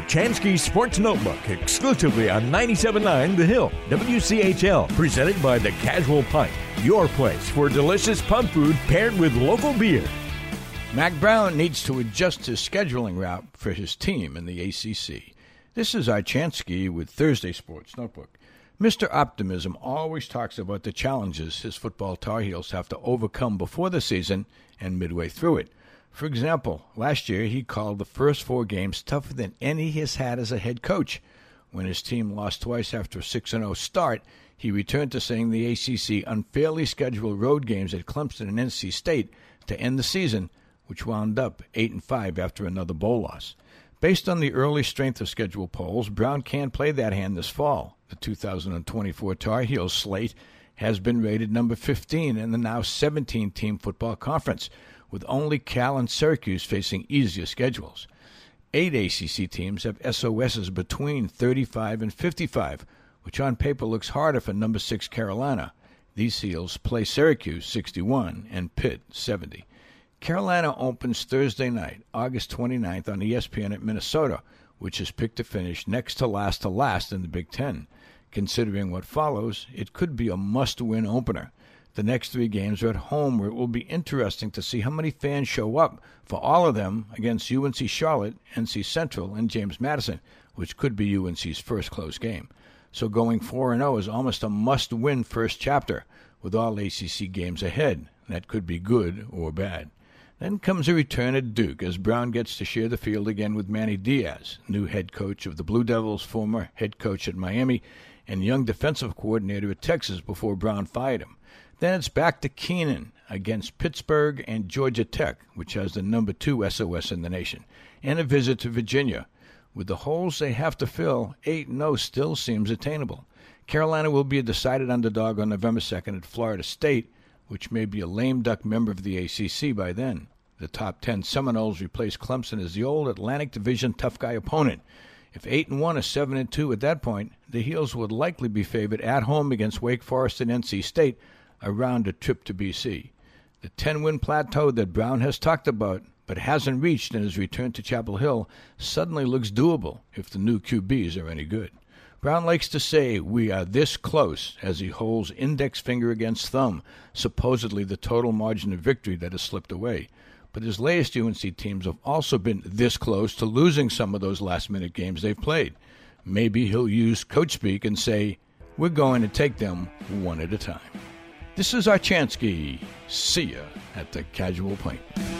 Chansky Sports Notebook, exclusively on 97.9 The Hill, WCHL, presented by The Casual Pint, your place for delicious pub food paired with local beer. Mac Brown needs to adjust his scheduling route for his team in the ACC. This is Chansky with Thursday Sports Notebook. Mr. Optimism always talks about the challenges his football Tar Heels have to overcome before the season and midway through it. For example, last year he called the first 4 games tougher than any he has had as a head coach. When his team lost twice after a 6-0 start, he returned to saying the ACC unfairly scheduled road games at Clemson and NC State to end the season, which wound up 8-5 after another bowl loss. Based on the early strength of schedule polls, Brown can't play that hand this fall. The 2024 Tar Heels slate has been rated number 15 in the now 17-team football conference, with only Cal and Syracuse facing easier schedules. 8 ACC teams have SOSs between 35 and 55, which on paper looks harder for number 6 Carolina. These Heels play Syracuse 61 and Pitt 70. Carolina opens Thursday night, August 29th on ESPN at Minnesota, which is picked to finish next to last in the Big Ten. Considering what follows, it could be a must-win opener. The next 3 games are at home, where it will be interesting to see how many fans show up for all of them against UNC Charlotte, NC Central, and James Madison, which could be UNC's first close game. So going 4-0 is almost a must-win first chapter, with all ACC games ahead. That could be good or bad. Then comes a return at Duke, as Brown gets to share the field again with Manny Diaz, new head coach of the Blue Devils, former head coach at Miami, and young defensive coordinator at Texas before Brown fired him. Then it's back to Keenan against Pittsburgh and Georgia Tech, which has the number 2 SOS in the nation, and a visit to Virginia. With the holes they have to fill, 8-0 still seems attainable. Carolina will be a decided underdog on November 2nd at Florida State, which may be a lame duck member of the ACC by then. The top 10 Seminoles replace Clemson as the old Atlantic Division tough guy opponent. If 8-1 or 7-2 at that point, the Heels would likely be favored at home against Wake Forest and NC State around a trip to BC. The 10-win plateau that Brown has talked about but hasn't reached in his return to Chapel Hill suddenly looks doable if the new QBs are any good. Brown likes to say we are this close as he holds index finger against thumb, supposedly the total margin of victory that has slipped away. But his latest UNC teams have also been this close to losing some of those last-minute games they've played. Maybe he'll use coach speak and say, we're going to take them one at a time. This is Chansky. See ya at the Casual Pint.